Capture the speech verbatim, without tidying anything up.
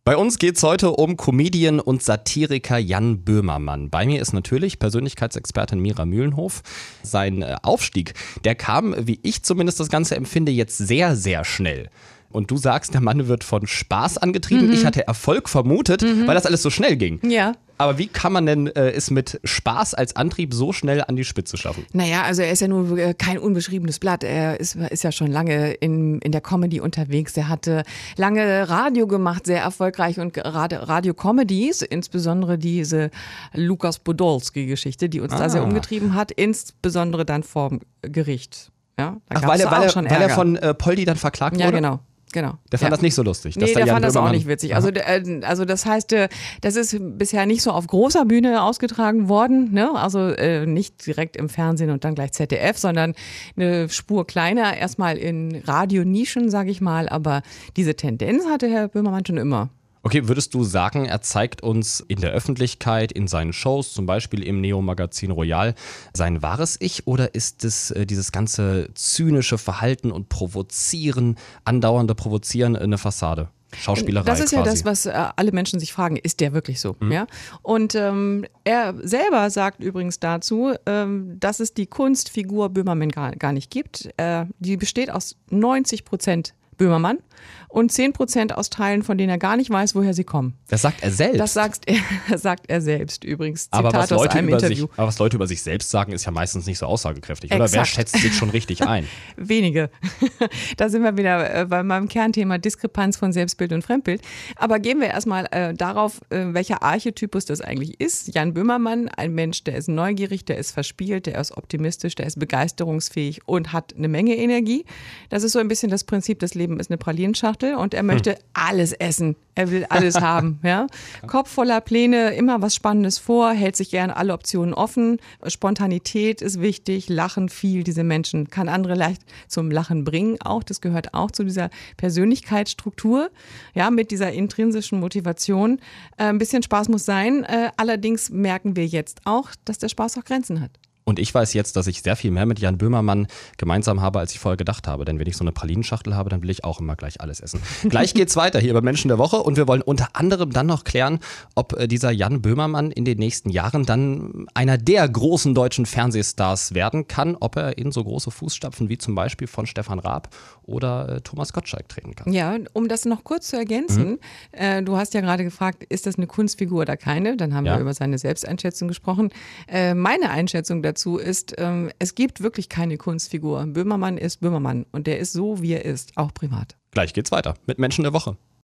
Bei uns geht's heute um Comedian und Satiriker Jan Böhmermann. Bei mir ist natürlich Persönlichkeitsexpertin Mira Mühlenhof. Sein Aufstieg, der kam, wie ich zumindest das Ganze empfinde, jetzt sehr, sehr schnell. Und du sagst, der Mann wird von Spaß angetrieben. Mhm. Ich hatte Erfolg vermutet, mhm. weil das alles so schnell ging. Ja. Aber wie kann man denn äh, es mit Spaß als Antrieb so schnell an die Spitze schaffen? Naja, also er ist ja nun äh, kein unbeschriebenes Blatt. Er ist, ist ja schon lange in, in der Comedy unterwegs. Er hatte lange Radio gemacht, sehr erfolgreich und gerade Radio-Comedies, insbesondere diese Lukas Podolski-Geschichte, die uns ah. da sehr umgetrieben hat, insbesondere dann vorm Gericht. Ja, da Ach, weil er, weil, er, weil er von äh, Poldi dann verklagt ja, wurde? Ja, genau. Genau. Der fand ja. das nicht so lustig. Nee, der, der fand das auch nicht witzig. Also, also das heißt, das ist bisher nicht so auf großer Bühne ausgetragen worden, ne? Also äh, nicht direkt im Fernsehen und dann gleich Z D F, sondern eine Spur kleiner, erstmal in Radionischen, sage ich mal. Aber diese Tendenz hatte Herr Böhmermann schon immer. Okay, würdest du sagen, er zeigt uns in der Öffentlichkeit, in seinen Shows, zum Beispiel im Neo-Magazin Royal, sein wahres Ich, oder ist es äh, dieses ganze zynische Verhalten und Provozieren, andauernde Provozieren eine Fassade? Schauspielerei Das ist quasi. Ja das, was äh, alle Menschen sich fragen, ist der wirklich so? Mhm. Ja? Und ähm, er selber sagt übrigens dazu, ähm, dass es die Kunstfigur Böhmermann gar, gar nicht gibt. Äh, die besteht aus neunzig Prozent Böhmermann und zehn Prozent aus Teilen, von denen er gar nicht weiß, woher sie kommen. Das sagt er selbst? Das sagt er, sagt er selbst übrigens. Aber Zitat was, Leute aus einem über Interview. sich, aber was Leute über sich selbst sagen, ist ja meistens nicht so aussagekräftig. Exakt. Oder wer schätzt sich schon richtig ein? Wenige. Da sind wir wieder bei meinem Kernthema Diskrepanz von Selbstbild und Fremdbild. Aber gehen wir erstmal äh, darauf, äh, welcher Archetypus das eigentlich ist. Jan Böhmermann, ein Mensch, der ist neugierig, der ist verspielt, der ist optimistisch, der ist begeisterungsfähig und hat eine Menge Energie. Das ist so ein bisschen das Prinzip, das Leben ist eine Pralinschachtel und er möchte hm. alles essen. Er will alles haben. Ja? Kopf voller Pläne, immer was Spannendes vor, hält sich gern alle Optionen offen. Spontanität ist wichtig, lachen viel. Diese Menschen kann andere leicht zum Lachen bringen auch. Das gehört auch zu dieser Persönlichkeitsstruktur, ja, mit dieser intrinsischen Motivation. Äh, ein bisschen Spaß muss sein. Äh, allerdings merken wir jetzt auch, dass der Spaß auch Grenzen hat. Und ich weiß jetzt, dass ich sehr viel mehr mit Jan Böhmermann gemeinsam habe, als ich vorher gedacht habe. Denn wenn ich so eine Pralinenschachtel habe, dann will ich auch immer gleich alles essen. Gleich geht's weiter hier bei Menschen der Woche. Und wir wollen unter anderem dann noch klären, ob dieser Jan Böhmermann in den nächsten Jahren dann einer der großen deutschen Fernsehstars werden kann. Ob er in so große Fußstapfen wie zum Beispiel von Stefan Raab oder äh, Thomas Gottschalk treten kann. Ja, um das noch kurz zu ergänzen. Mhm. Äh, du hast ja gerade gefragt, ist das eine Kunstfigur oder keine? Dann haben ja. wir über seine Selbsteinschätzung gesprochen. Äh, meine Einschätzung dazu Dazu ist, ähm, es gibt wirklich keine Kunstfigur. Böhmermann ist Böhmermann und der ist so, wie er ist, auch privat. Gleich geht's weiter mit Menschen der Woche.